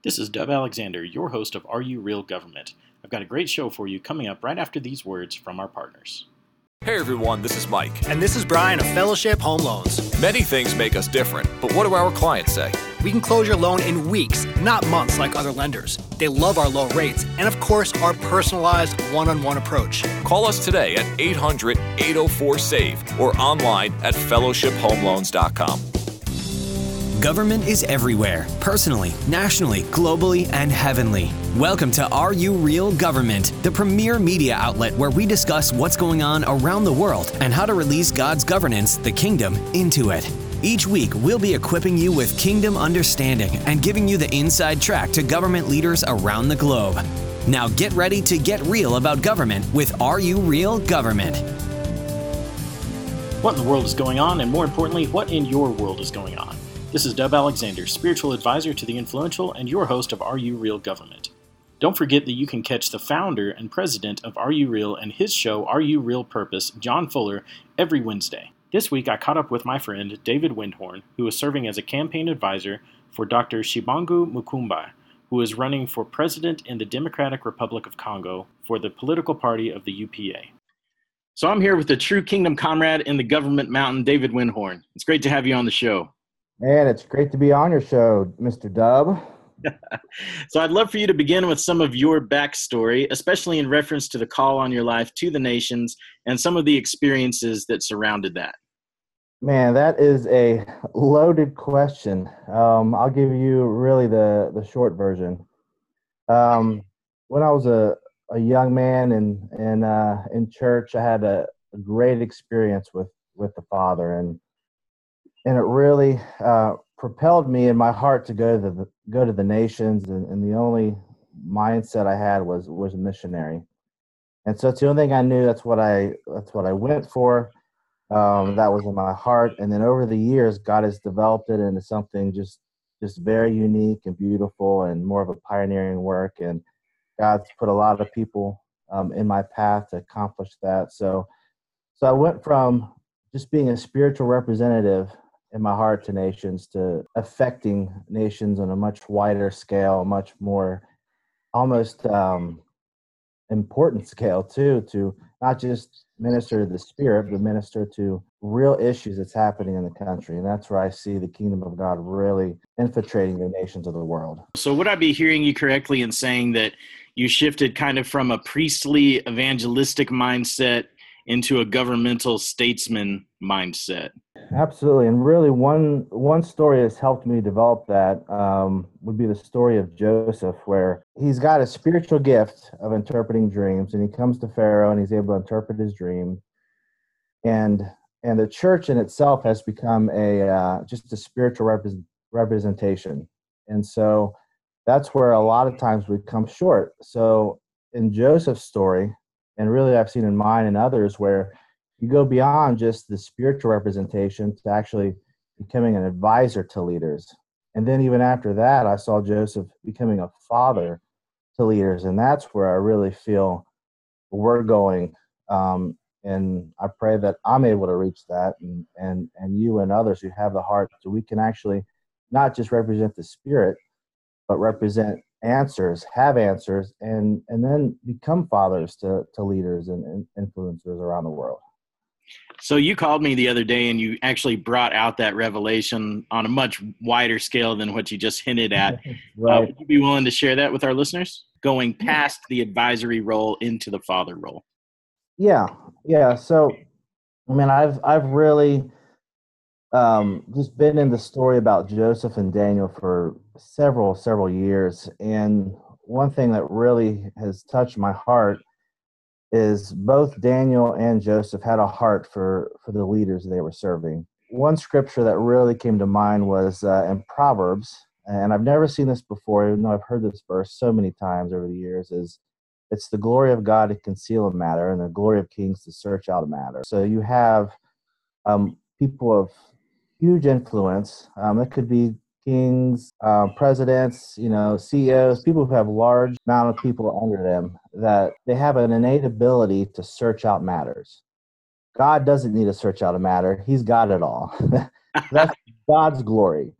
This is Dub Alexander, your host of Are You Real Government? I've got a great show for you coming up right after these words from our partners. Hey everyone, this is Mike. And this is Brian of Fellowship Home Loans. Many things make us different, but what do our clients say? We can close your loan in weeks, not months like other lenders. They love our low rates and, of course, our personalized one-on-one approach. Call us today at 800-804-SAVE or online at fellowshiphomeloans.com. Government is everywhere, personally, nationally, globally, and heavenly. Welcome to Are You Real Government, the premier media outlet where we discuss what's going on around the world and how to release God's governance, the kingdom, into it. Each week, we'll be equipping you with kingdom understanding and giving you the inside track to government leaders around the globe. Now get ready to get real about government with Are You Real Government? What in the world is going on, and more importantly, what in your world is going on? This is Dub Alexander, spiritual advisor to the influential and your host of Are You Real Government. Don't forget that you can catch the founder and president of Are You Real and his show Are You Real Purpose, John Fuller, every Wednesday. This week I caught up with my friend David Windhorn, who is serving as a campaign advisor for Dr. Shibangu Mukumba, who is running for president in the Democratic Republic of Congo for the political party of the UPA. So I'm here with the true kingdom comrade in the government mountain, David Windhorn. It's great to have you on the show. Man, it's great to be on your show, Mr. Dub. So I'd love for you to begin with some of your backstory, especially in reference to the call on your life to the nations and some of the experiences that surrounded that. Man, that is a loaded question. I'll give you really the short version. When I was a young man in church, I had a great experience with the Father, and it really propelled me in my heart to go to the nations, and the only mindset I had was a missionary. And so it's the only thing I knew. That's what I went for. That was in my heart. And then over the years, God has developed it into something just very unique and beautiful and more of a pioneering work. And God's put a lot of people in my path to accomplish that. So I went from just being a spiritual representative in my heart to nations, to affecting nations on a much wider scale, much more almost important scale too, to not just minister to the spirit, but minister to real issues that's happening in the country. And that's where I see the kingdom of God really infiltrating the nations of the world. So would I be hearing you correctly in saying that you shifted kind of from a priestly evangelistic mindset into a governmental statesman mindset? Absolutely. And really one story that's helped me develop that would be the story of Joseph, where he's got a spiritual gift of interpreting dreams, and he comes to Pharaoh and he's able to interpret his dream. And the church in itself has become just a spiritual representation. And so that's where a lot of times we come short. So in Joseph's story, and really I've seen in mine and others, where you go beyond just the spiritual representation to actually becoming an advisor to leaders. And then even after that, I saw Joseph becoming a father to leaders. And that's where I really feel we're going. And I pray that I'm able to reach that, and you and others who have the heart, so we can actually not just represent the spirit, but represent answers, have answers, and then become fathers to leaders and influencers around the world. So you called me the other day and you actually brought out that revelation on a much wider scale than what you just hinted at. Right. Would you be willing to share that with our listeners? Going past the advisory role into the father role. Yeah. So, I mean, I've really just been in the story about Joseph and Daniel for several years. And one thing that really has touched my heart is both Daniel and Joseph had a heart for the leaders they were serving. One scripture that really came to mind was in Proverbs, and I've never seen this before, even though I've heard this verse so many times over the years, is it's the glory of God to conceal a matter and the glory of kings to search out a matter. So you have people of huge influence. It could be kings, presidents, CEOs, people who have large amount of people under them, that they have an innate ability to search out matters. God doesn't need to search out a matter. He's got it all. That's God's glory.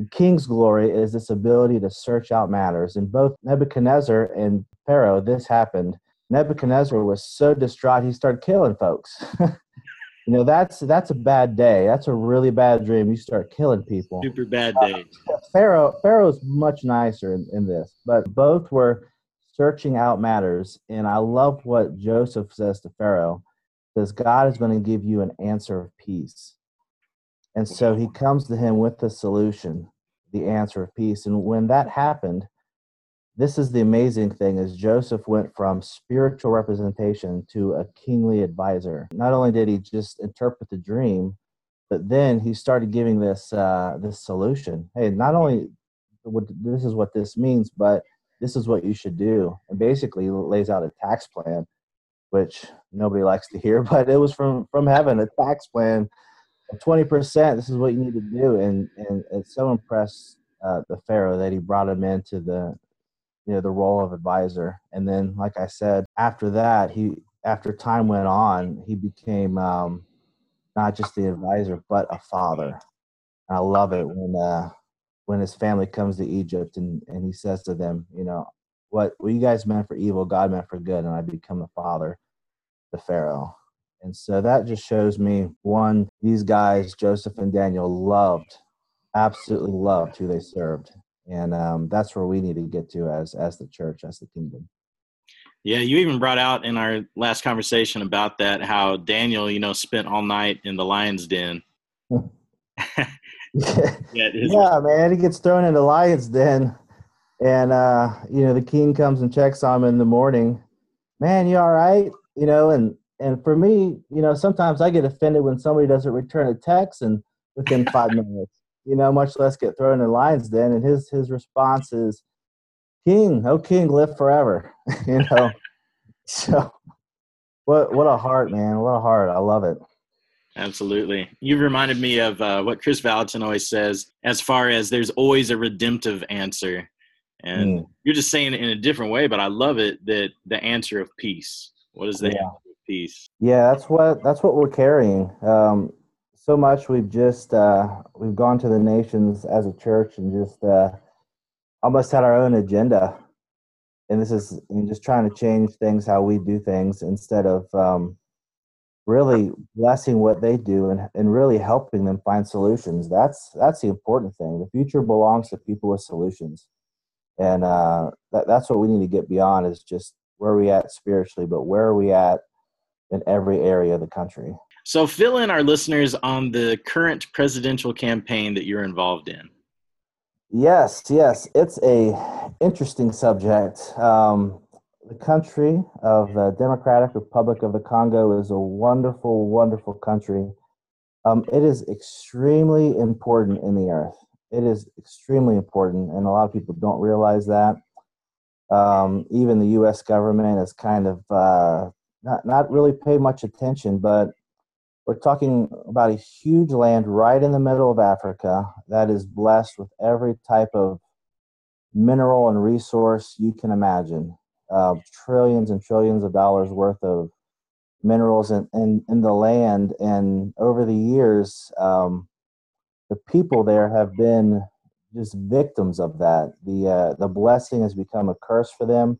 king's glory is this ability to search out matters. In both Nebuchadnezzar and Pharaoh, this happened. Nebuchadnezzar was so distraught, he started killing folks. That's a bad day. That's a really bad dream. You start killing people. Super bad day. Pharaoh's much nicer in this, but both were searching out matters. And I love what Joseph says to Pharaoh, because God is going to give you an answer of peace. And so he comes to him with the solution, the answer of peace. And when that happened, this is the amazing thing, is Joseph went from spiritual representation to a kingly advisor. Not only did he just interpret the dream, but then he started giving this solution. Hey, not only this is what this means, but this is what you should do. And basically lays out a tax plan, which nobody likes to hear, but it was from heaven, a tax plan of 20%. This is what you need to do. And it so impressed the Pharaoh that he brought him into the role of advisor. And then, like I said, after that, after time went on, he became not just the advisor, but a father. And I love it when his family comes to Egypt and he says to them, what you guys meant for evil, God meant for good, and I become the father to Pharaoh. And so that just shows me, one, these guys, Joseph and Daniel, absolutely loved who they served. And that's where we need to get to as the church, as the kingdom. Yeah, you even brought out in our last conversation about that, how Daniel, spent all night in the lion's den. Yeah, man, he gets thrown in the lion's den. And, the king comes and checks on him in the morning. Man, you all right? And for me, sometimes I get offended when somebody doesn't return a text and within 5 minutes, much less get thrown in the lion's den. And his response is, King, oh King, live forever. So what a heart, man. What a heart. I love it. Absolutely. You reminded me of what Chris Valentin always says, as far as there's always a redemptive answer. And you're just saying it in a different way, but I love it, that the answer of peace. What is the answer of peace? Yeah, that's what we're carrying. So much we've gone to the nations as a church and just almost had our own agenda. And this is just trying to change things, how we do things, instead of really blessing what they do and really helping them find solutions. That's the important thing. The future belongs to people with solutions. And that's what we need to get beyond, is just where are we at spiritually, but where are we at in every area of the country. So fill in our listeners on the current presidential campaign that you're involved in. Yes, it's a interesting subject. The country of the Democratic Republic of the Congo is a wonderful, wonderful country. It is extremely important in the earth. It is extremely important, and a lot of people don't realize that. Even the U.S. government has kind of not really paid much attention, but we're talking about a huge land right in the middle of Africa that is blessed with every type of mineral and resource you can imagine. Trillions and trillions of dollars worth of minerals in the land. And over the years, the people there have been just victims of that. The blessing has become a curse for them,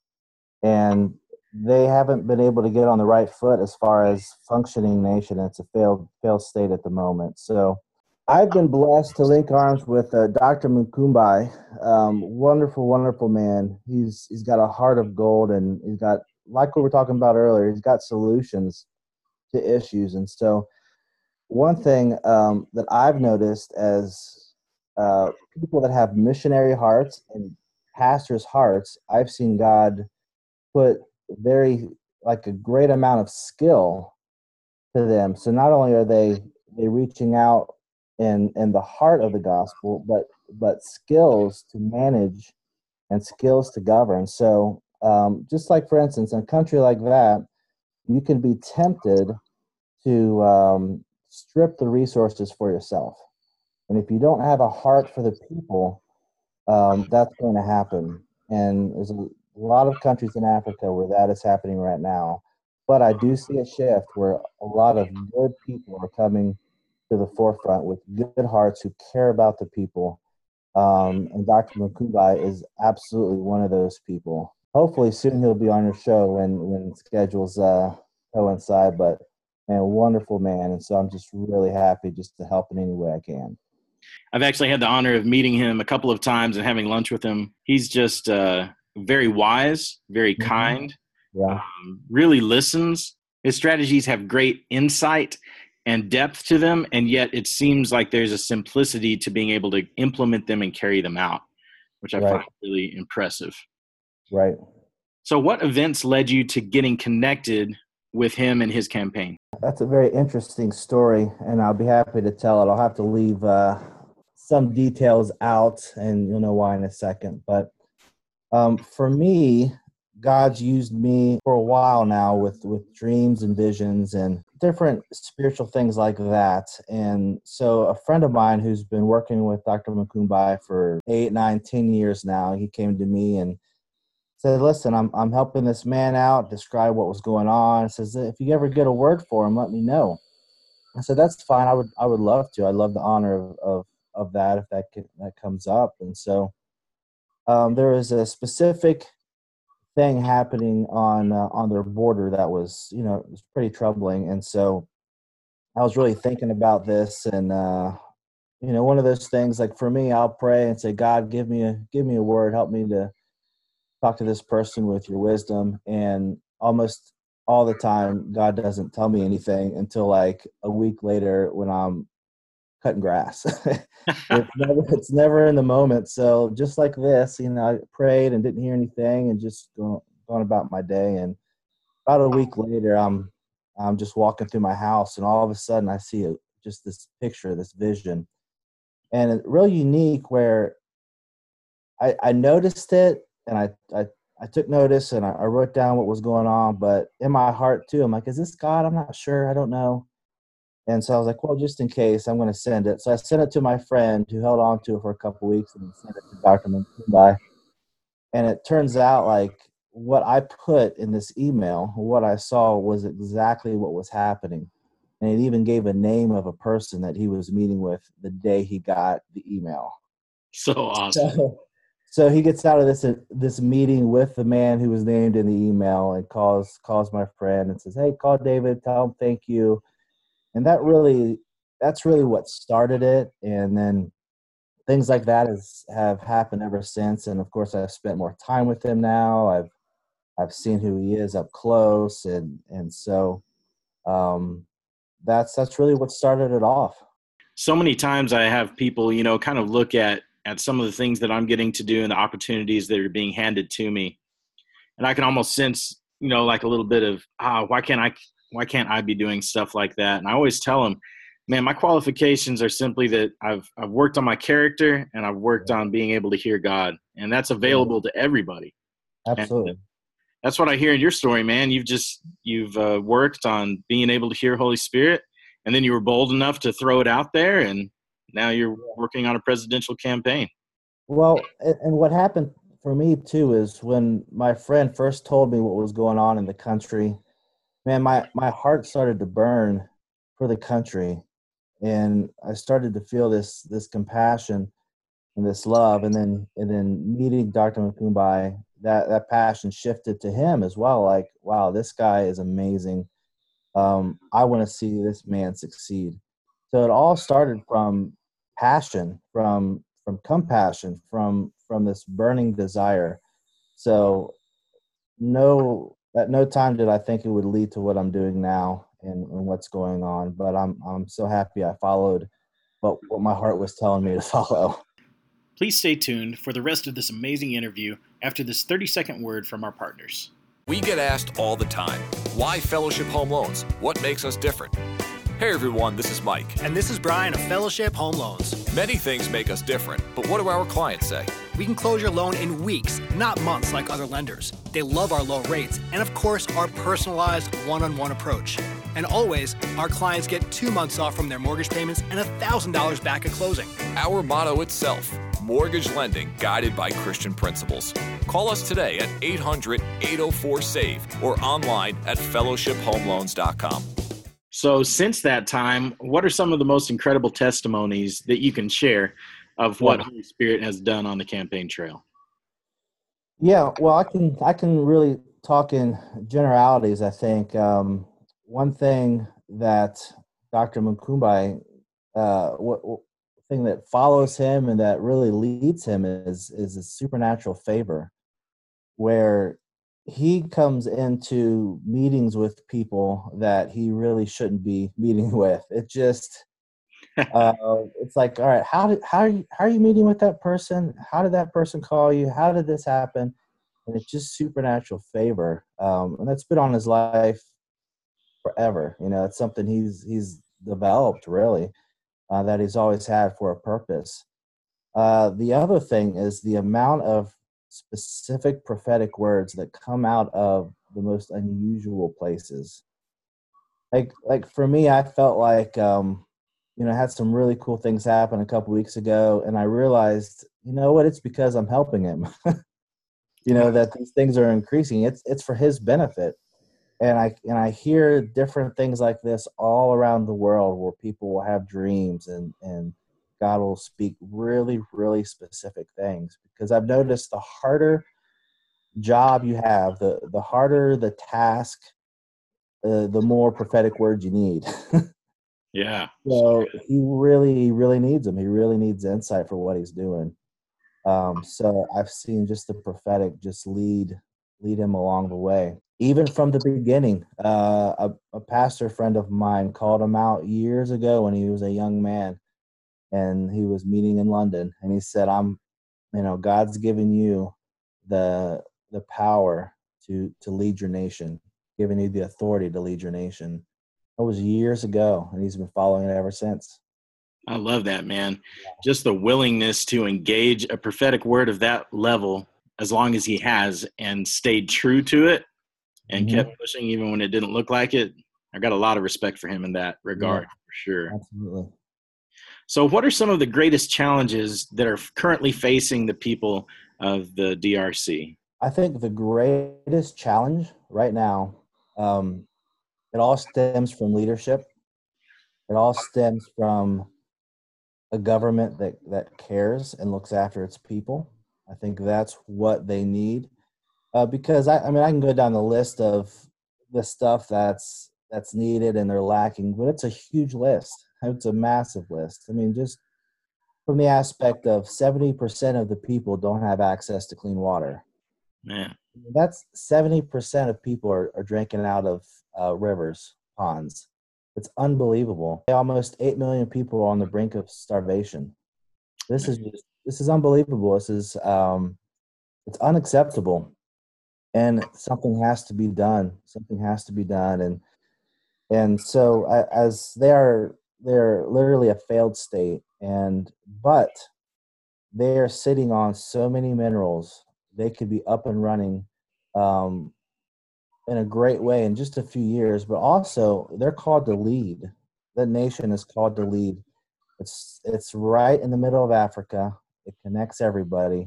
and they haven't been able to get on the right foot as far as functioning nation. It's a failed state at the moment. So I've been blessed to link arms with Dr. Mukumbai. Wonderful, wonderful man. He's got a heart of gold, and he's got, like we were talking about earlier, he's got solutions to issues. And so one thing that I've noticed as people that have missionary hearts and pastors' hearts, I've seen God put a great amount of skill to them. So not only are they reaching out in the heart of the gospel, but skills to manage and skills to govern. So just like, for instance, in a country like that, you can be tempted to strip the resources for yourself. And if you don't have a heart for the people, that's going to happen. And there's a lot of countries in Africa where that is happening right now. But I do see a shift where a lot of good people are coming to the forefront with good hearts who care about the people And Dr. Makumbai is absolutely one of those people. Hopefully soon he'll be on your show when schedules coincide, but man, wonderful man. And so I'm just really happy just to help in any way I can. I've actually had the honor of meeting him a couple of times and having lunch with him. He's just very wise, very kind, really listens. His strategies have great insight and depth to them, and yet it seems like there's a simplicity to being able to implement them and carry them out, which I find really impressive. Right. So what events led you to getting connected with him and his campaign? That's a very interesting story, and I'll be happy to tell it. I'll have to leave some details out, and you'll know why in a second. But for me, God's used me for a while now with dreams and visions and different spiritual things like that. And so a friend of mine who's been working with Dr. Makumbai for 8, 9, 10 years now, he came to me and said, listen, I'm helping this man out, describe what was going on. He says, if you ever get a word for him, let me know. I said, that's fine. I would love to. I'd love the honor of that if that comes up. And so there was a specific thing happening on their border that was, it was pretty troubling. And so I was really thinking about this, and one of those things, like for me, I'll pray and say, God, give me a word, help me to talk to this person with your wisdom. And almost all the time, God doesn't tell me anything until like a week later when I'm cutting grass. It's never in the moment. So just like this, I prayed and didn't hear anything and just going about my day. And about a week later, I'm just walking through my house, and all of a sudden I see just this picture, this vision. And it's really unique where I noticed it, and I took notice, and I wrote down what was going on. But in my heart too, I'm like, is this God? I'm not sure. I don't know. And so I was like, well, just in case, I'm going to send it. So I sent it to my friend who held on to it for a couple of weeks, and then sent it to Dr. Makumbai. And it turns out like what I put in this email, what I saw was exactly what was happening. And it even gave a name of a person that he was meeting with the day he got the email. So awesome. So he gets out of this meeting with the man who was named in the email and calls my friend and says, hey, call David, tell him thank you. And that's really what started it. And then things like that have happened ever since. And of course, I've spent more time with him now. I've seen who he is up close. And so that's really what started it off. So many times I have people, kind of look at some of the things that I'm getting to do and the opportunities that are being handed to me. And I can almost sense, like a little bit of, why can't I be doing stuff like that? And I always tell them, man, my qualifications are simply that I've worked on my character, and I've worked on being able to hear God, and that's available to everybody. Absolutely. And that's what I hear in your story, man. You've worked on being able to hear Holy Spirit, and then you were bold enough to throw it out there, and now you're working on a presidential campaign. Well, and what happened for me too is when my friend first told me what was going on in the country, man, my heart started to burn for the country, and I started to feel this compassion and this love, and then meeting Dr. Makumbai, that passion shifted to him as well. Like, wow, this guy is amazing. I want to see this man succeed. So it all started from passion, from compassion, from this burning desire. So at no time did I think it would lead to what I'm doing now and what's going on. But I'm so happy I followed what my heart was telling me to follow. Please stay tuned for the rest of this amazing interview after this 30-second word from our partners. We get asked all the time, why Fellowship Home Loans? What makes us different? Hey everyone, this is Mike. And this is Brian of Fellowship Home Loans. Many things make us different, but what do our clients say? We can close your loan in weeks, not months like other lenders. They love our low rates and, of course, our personalized one-on-one approach. And always, our clients get 2 months off from their mortgage payments and $1,000 back at closing. Our motto itself, mortgage lending guided by Christian principles. Call us today at 800-804-SAVE or online at fellowshiphomeloans.com. So since that time, what are some of the most incredible testimonies that you can share of what Holy Spirit has done on the campaign trail. Yeah, well, I can really talk in generalities. I think one thing that Dr. Mukumbai, what thing that follows him and that really leads him is a supernatural favor, where he comes into meetings with people that he really shouldn't be meeting with. It just it's like, all right, how are you meeting with that person? How did that person call you? How did this happen? And it's just supernatural favor, and that's been on his life forever. It's something he's developed really, that he's always had for a purpose. The other thing is the amount of specific prophetic words that come out of the most unusual places. Like for me, I felt like I had some really cool things happen a couple weeks ago, and I realized, you know what, it's because I'm helping him. That these things are increasing. It's for his benefit. And I hear different things like this all around the world, where people will have dreams and God will speak really, really specific things. Because I've noticed the harder job you have, the harder the task, the more prophetic words you need. Yeah. So he really, really needs them. He really needs insight for what he's doing. So I've seen just the prophetic just lead him along the way. Even from the beginning, a pastor friend of mine called him out years ago when he was a young man, and he was meeting in London, and he said, God's given you the power to lead your nation, giving you the authority to lead your nation. That was years ago, and he's been following it ever since. I love that, man. Just the willingness to engage a prophetic word of that level, as long as he has, and stayed true to it and kept pushing even when it didn't look like it. I got a lot of respect for him in that regard, for sure. Absolutely. So what are some of the greatest challenges that are currently facing the people of the DRC? I think the greatest challenge right now, it all stems from leadership. It all stems from a government that cares and looks after its people. I think that's what they need. Because I can go down the list of the stuff that's needed and they're lacking, but it's a huge list. It's a massive list. Just from the aspect of 70% of the people don't have access to clean water. Man, That's 70% of people are drinking out of rivers, ponds. It's unbelievable. Almost 8 million people are on the brink of starvation. This is unbelievable. This is it's unacceptable, and something has to be done. Something has to be done, and so as they're literally a failed state, but they are sitting on so many minerals. They could be up and running in a great way in just a few years, but also they're called to lead. That nation is called to lead. It's right in the middle of Africa. It connects everybody.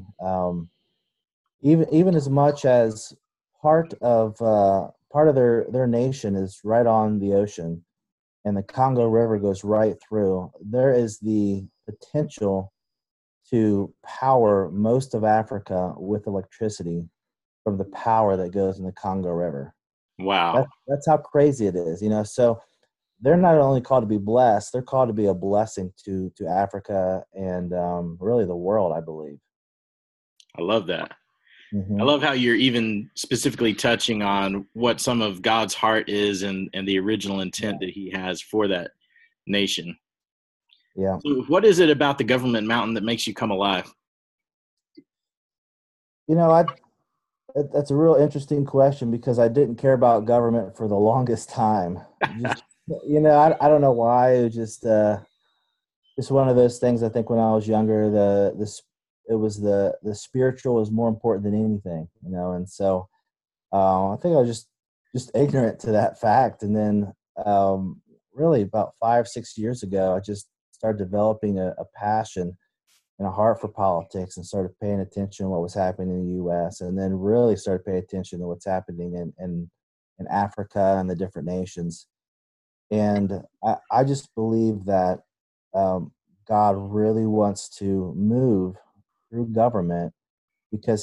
Even as much as part of their nation is right on the ocean, and the Congo River goes right through. There is the potential to power most of Africa with electricity from the power that goes in the Congo River. wow. That's how crazy it is, So they're not only called to be blessed, they're called to be a blessing to Africa and really the world, I believe. I love that. I love how you're even specifically touching on what some of God's heart is and the original intent that he has for that nation. Yeah. So what is it about the government mountain that makes you come alive? That's a real interesting question, because I didn't care about government for the longest time. Just, I don't know why. It was just one of those things. I think when I was younger, the spiritual was more important than anything, and so I think I was just ignorant to that fact. And then really about 5-6 years ago, I just started developing a passion and a heart for politics, and started paying attention to what was happening in the U.S. and then really started paying attention to what's happening in Africa and the different nations. And I just believe that God really wants to move through government because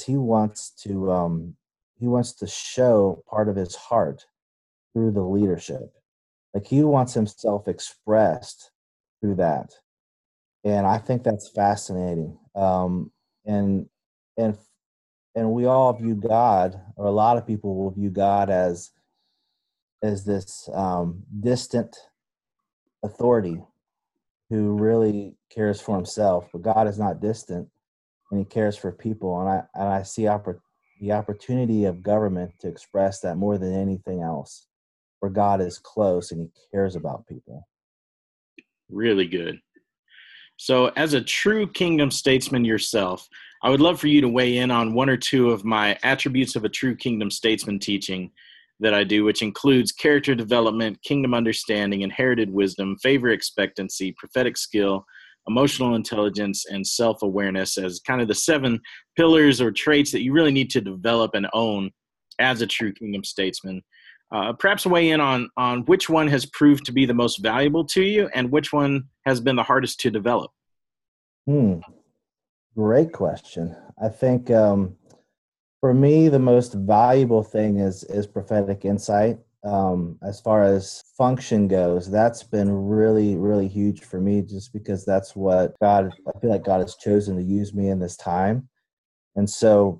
he wants to show part of his heart through the leadership. Like he wants himself expressed through that, and I think that's fascinating. And and and we all view God, or a lot of people will view God as this distant authority who really cares for himself. But God is not distant, and He cares for people. And I see the opportunity of government to express that more than anything else, where God is close and He cares about people. Really good. So, as a true kingdom statesman yourself, I would love for you to weigh in on one or two of my attributes of a true kingdom statesman teaching that I do, which includes character development, kingdom understanding, inherited wisdom, favor expectancy, prophetic skill, emotional intelligence, and self awareness as kind of the 7 pillars or traits that you really need to develop and own as a true kingdom statesman. Perhaps weigh in on which one has proved to be the most valuable to you and which one has been the hardest to develop. Hmm, great question. I think for me, the most valuable thing is prophetic insight. As far as function goes, that's been really, really huge for me, just because that's what I feel like God has chosen to use me in this time. And so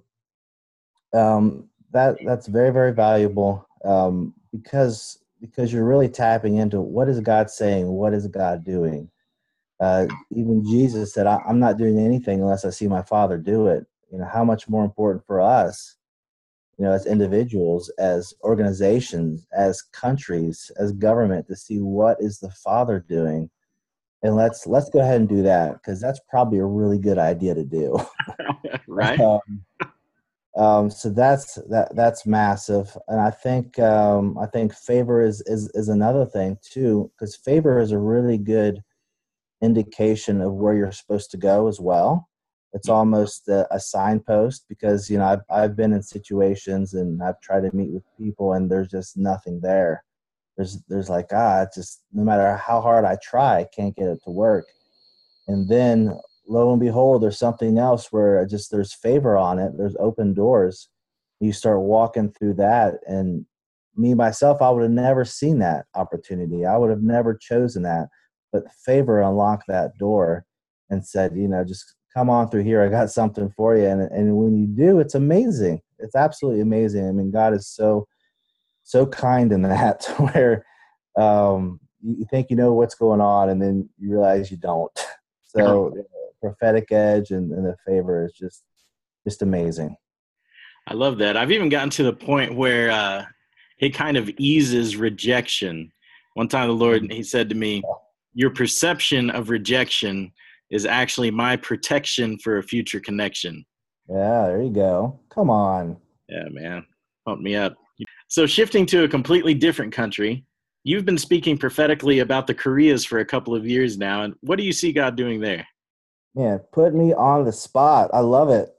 that's very, very valuable, because you're really tapping into what is God saying, what is God doing. Even Jesus said, I'm not doing anything unless I see my Father do it. How much more important for us, as individuals, as organizations, as countries, as government, to see what is the Father doing. And let's go ahead and do that, because that's probably a really good idea to do. Right? So that's massive, and I think favor is another thing too, because favor is a really good indication of where you're supposed to go as well. It's almost a signpost, because I've been in situations and I've tried to meet with people and there's just nothing there. There's like, it's just, no matter how hard I try, I can't get it to work. And then lo and behold, there's something else where just there's favor on it. There's open doors. You start walking through that, and me myself, I would have never seen that opportunity. I would have never chosen that, but favor unlocked that door and said, just come on through here. I got something for you. And when you do, it's amazing. It's absolutely amazing. I mean, God is so kind in that, where you think you know what's going on, and then you realize you don't. So the prophetic edge and the favor is just amazing. I love that. I've even gotten to the point where it kind of eases rejection. One time the Lord, He said to me, your perception of rejection is actually my protection for a future connection. Yeah, there you go. Come on. Yeah, man. Pump me up. So shifting to a completely different country, you've been speaking prophetically about the Koreas for a couple of years now. And what do you see God doing there? Man, put me on the spot. I love it.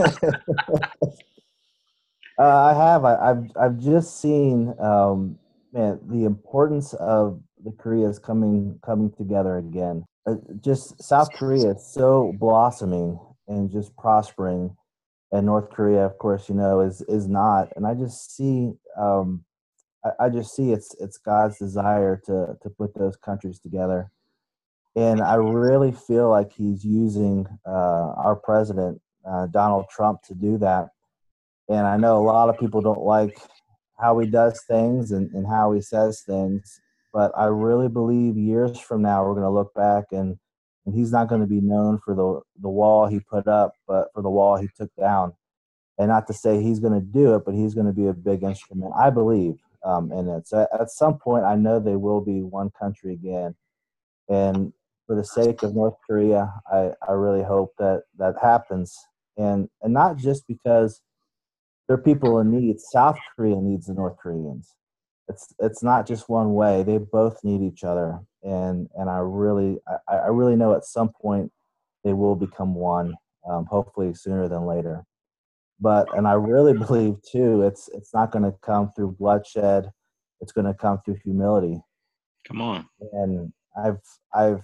I have. I've just seen, man, the importance of the Koreas coming together again. Just South Korea is so blossoming and just prospering, and North Korea, of course, is not. And I just see, I just see it's God's desire to put those countries together, and I really feel like He's using our president, Donald Trump, to do that. And I know a lot of people don't like how he does things and how he says things, but I really believe years from now we're going to look back, and he's not going to be known for the wall he put up, but for the wall he took down. And not to say he's going to do it, but he's going to be a big instrument, I believe, in it. So at some point, I know they will be one country again. And for the sake of North Korea, I really hope that happens. And not just because they're people in need. South Korea needs the North Koreans. It's not just one way. They both need each other. And I really know at some point they will become one, hopefully sooner than later. And I really believe too, it's not going to come through bloodshed. It's going to come through humility. Come on. And I've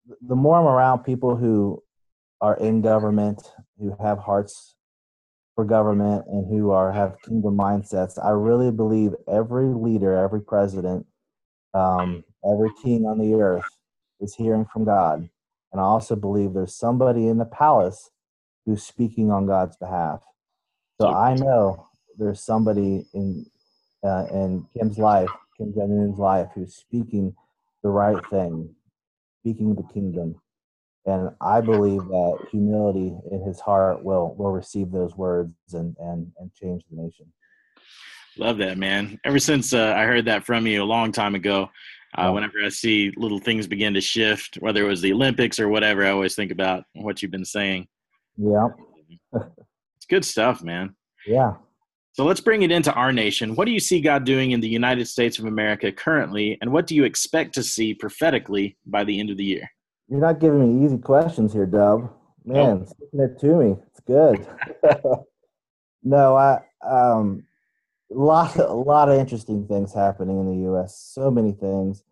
the more I'm around people who are in government, who have hearts for government, and who have kingdom mindsets, I really believe every leader, every president, every king on the earth is hearing from God. And I also believe there's somebody in the palace who's speaking on God's behalf. So I know there's somebody in Kim's life, Kim Jong-un's life, who's speaking the right thing, speaking the kingdom. And I believe that humility in his heart will receive those words and change the nation. Love that, man. Ever since I heard that from you a long time ago, whenever I see little things begin to shift, whether it was the Olympics or whatever, I always think about what you've been saying. Yeah. It's good stuff, man. Yeah. So let's bring it into our nation. What do you see God doing in the United States of America currently, and what do you expect to see prophetically by the end of the year? You're not giving me easy questions here, Dub. Man, sticking it to me. It's good. No, a lot of interesting things happening in the U.S. So many things.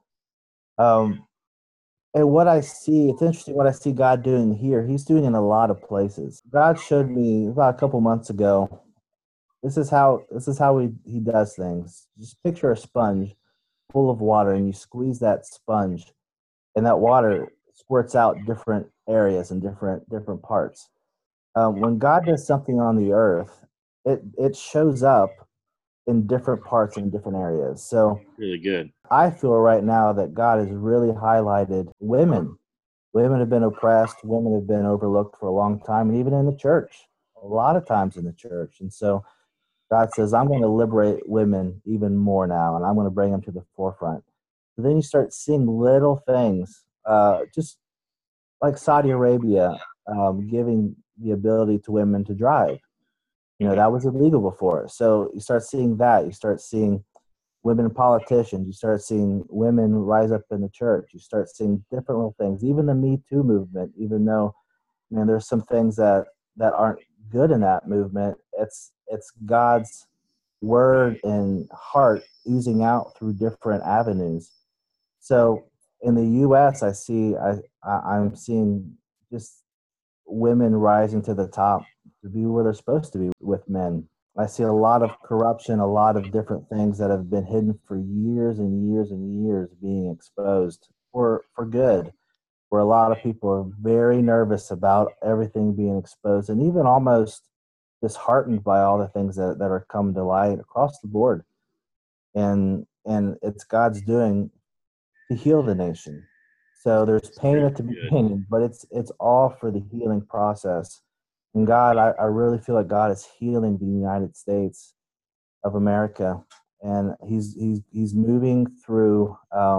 And what I see, it's interesting what I see God doing here. He's doing in a lot of places. God showed me about a couple months ago. This is how he does things. Just picture a sponge full of water, and you squeeze that sponge, and that water squirts out different areas and different parts. When God does something on the earth, it shows up in different parts in different areas. So really good. I feel right now that God has really highlighted women. Women have been oppressed. Women have been overlooked for a long time, and even in the church, a lot of times in the church. And so God says, I'm going to liberate women even more now, and I'm going to bring them to the forefront. So then you start seeing little things, just like Saudi Arabia giving the ability to women to drive. That was illegal before. So you start seeing that. You start seeing women politicians. You start seeing women rise up in the church. You start seeing different little things. Even the Me Too movement, even though, there's some things that aren't good in that movement, it's God's word and heart oozing out through different avenues. So in the U.S., I'm seeing just women rising to the top to be where they're supposed to be with men. I see a lot of corruption, a lot of different things that have been hidden for years and years and years being exposed for good, where a lot of people are very nervous about everything being exposed and even almost disheartened by all the things that are coming to light across the board. And it's God's doing to heal the nation. So there's pain at the beginning, but it's all for the healing process. And God, I really feel like God is healing the United States of America, and He's moving through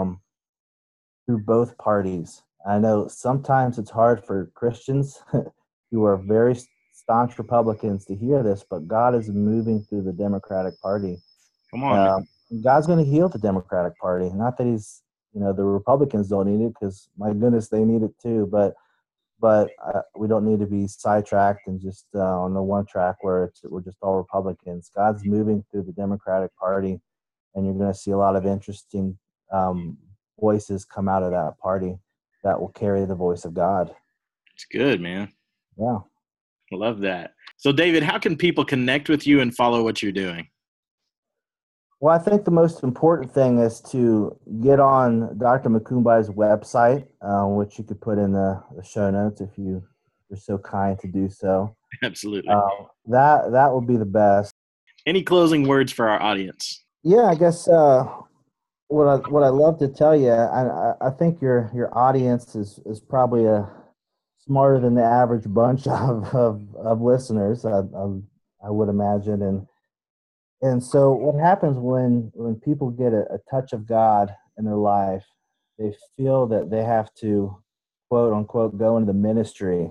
both parties. I know sometimes it's hard for Christians who are very staunch Republicans to hear this, but God is moving through the Democratic Party. Come on, God's going to heal the Democratic Party. Not that He's, the Republicans don't need it, because my goodness, they need it too. But we don't need to be sidetracked and just on the one track where we're just all Republicans. God's moving through the Democratic Party, and you're going to see a lot of interesting voices come out of that party that will carry the voice of God. It's good, man. Yeah. I love that. So, David, how can people connect with you and follow what you're doing? Well, I think the most important thing is to get on Dr. Makumbai's website, which you could put in the show notes if you're so kind to do so. Absolutely. That would be the best. Any closing words for our audience? Yeah, I guess what I love to tell you, I think your audience is probably smarter than the average bunch of listeners. I would imagine. And so what happens when people get a touch of God in their life, they feel that they have to, quote unquote, go into the ministry.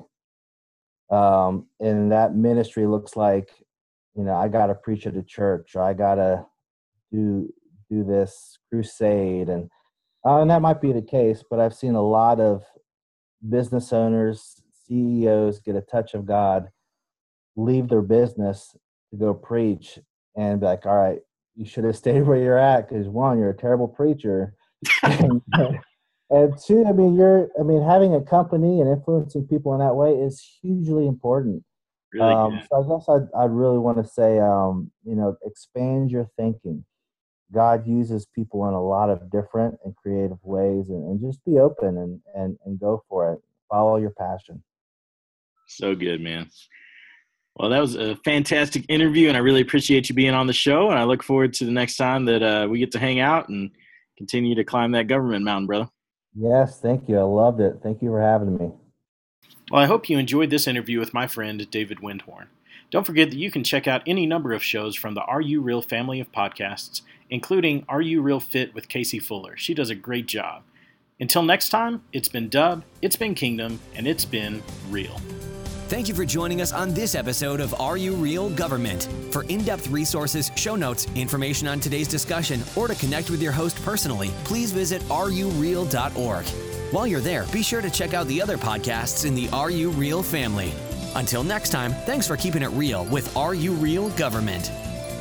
And that ministry looks like, I got to preach at a church, or I got to do this crusade. And that might be the case, but I've seen a lot of business owners, CEOs get a touch of God, leave their business to go preach, and be like, all right, you should have stayed where you're at, because one, you're a terrible preacher, and And two, having a company and influencing people in that way is hugely important. Really good. So I guess I'd really want to say, expand your thinking. God uses people in a lot of different and creative ways, and just be open and go for it. Follow your passion. So good, man. Well, that was a fantastic interview, and I really appreciate you being on the show, and I look forward to the next time that we get to hang out and continue to climb that government mountain, brother. Yes, thank you. I loved it. Thank you for having me. Well, I hope you enjoyed this interview with my friend David Windhorn. Don't forget that you can check out any number of shows from the Are You Real family of podcasts, including Are You Real Fit with Casey Fuller. She does a great job. Until next time, it's been Dub, it's been Kingdom, and it's been real. Thank you for joining us on this episode of Are You Real Government? For in-depth resources, show notes, information on today's discussion, or to connect with your host personally, please visit areyoureal.org. While you're there, be sure to check out the other podcasts in the Are You Real family. Until next time, thanks for keeping it real with Are You Real Government?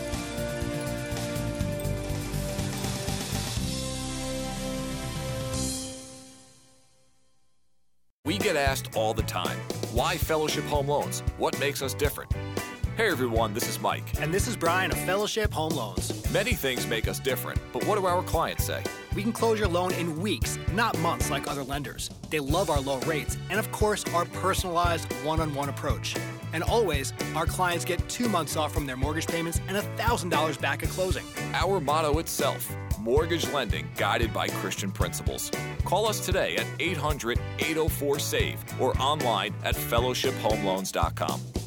We get asked all the time, why Fellowship Home Loans? What makes us different? Hey everyone, this is Mike. And this is Brian of Fellowship Home Loans. Many things make us different, but what do our clients say? We can close your loan in weeks, not months like other lenders. They love our low rates and, of course, our personalized one-on-one approach. And always, our clients get 2 months off from their mortgage payments and $1,000 back at closing. Our motto itself, mortgage lending guided by Christian principles. Call us today at 800-804-SAVE or online at fellowshiphomeloans.com.